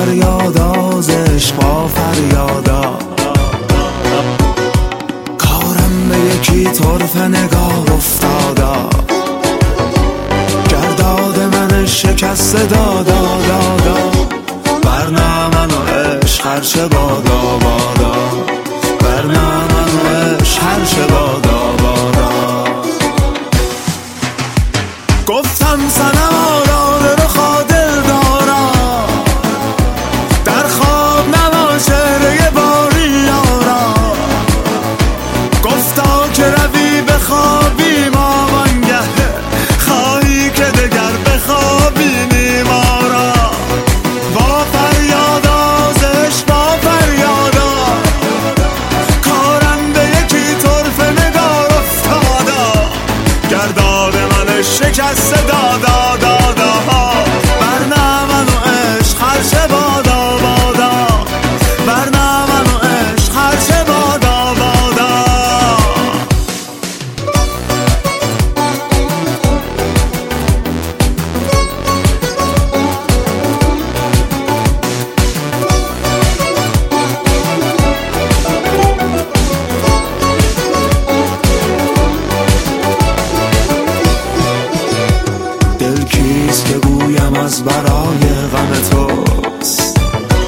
فریادا ز عشق با فریادا، کارم به یکی طرفه نگار افتادا، گرداد من شکسته دادا دادا، ورنه من و عشق هرچه بادا بادا، ورنه من و عشق هرچه بادا بادا. گفتم صنما داره رخا دل دارا، در خواب نما چهره باری یارا، گفتا که روی بخوابی ما وانگه، خواهی که دگر بخوابینی ما را. با فریادا ز عشق با فریادا، کارم به یکی طرفه نگار افتادا، گرداد من شکسته دادا دادا، ورنه من و عشق هرچه بادا بادا، ورنه من و عشق هرچه بادا بادا. دل کیست که گویم از برای غم توست،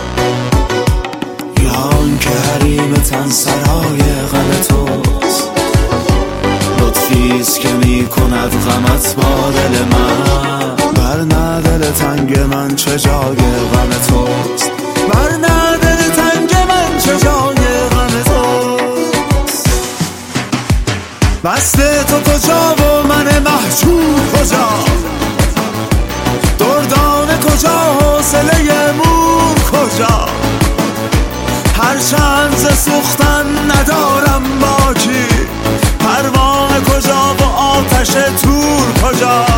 یا آن که حریم تن سرای غم توست. لطفیست که می کند غمت با دل من، ورنه دل تنگ من چه جای غم توست، ورنه دل تنگ من چه جای غم توست. وصل تو کجا و من محجوب کجا، دردانه کجا حوصله مور کجا، هرچند ز سوختن ندارم باکی، پروانه کجا و آتش تور کجا.